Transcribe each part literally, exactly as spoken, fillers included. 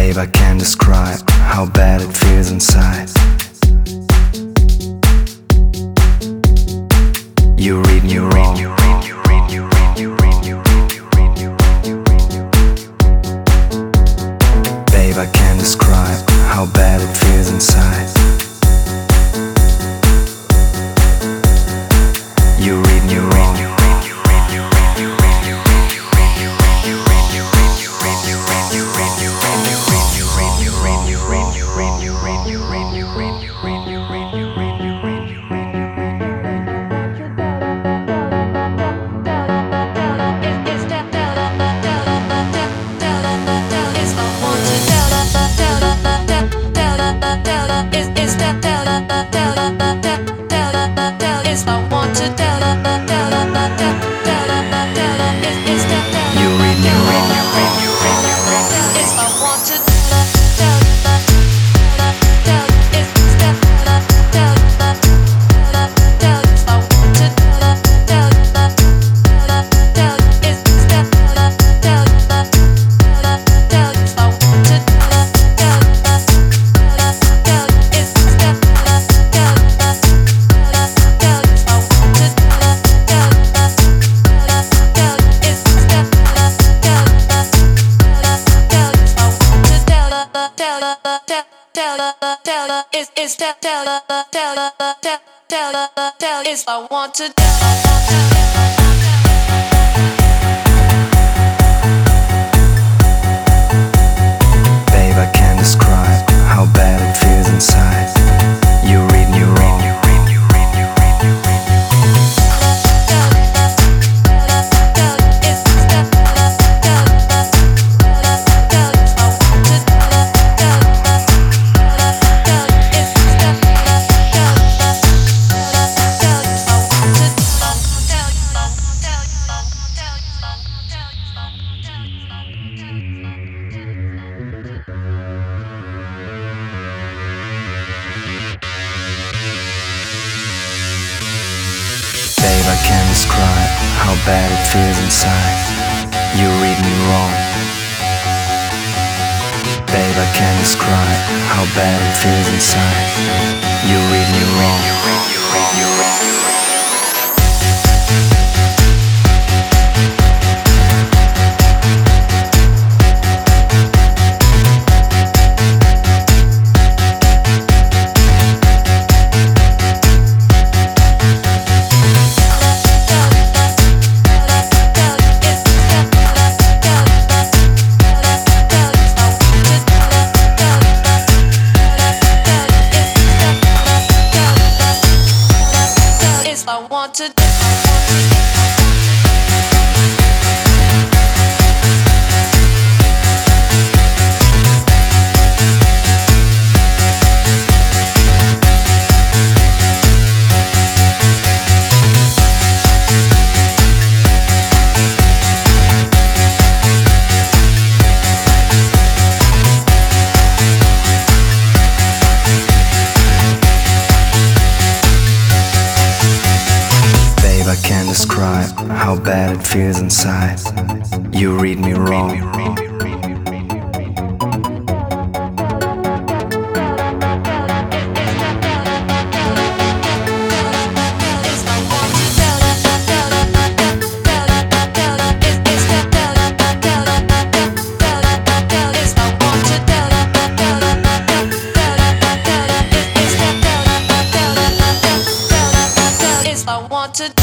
Babe, I can't describe how bad it feels inside. You read me wrong. Babe, I can't describe how bad it feels inside. You read me wrong. I want to Babe, I can't describe how bad it feels inside. You read me wrong. Babe, I can't describe how bad it feels inside. You read me wrong. Babe, I can't describe how bad it feels inside. You read me wrong. I want to I can't describe how bad it feels inside. You read me wrong. I want to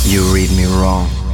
You read me wrong.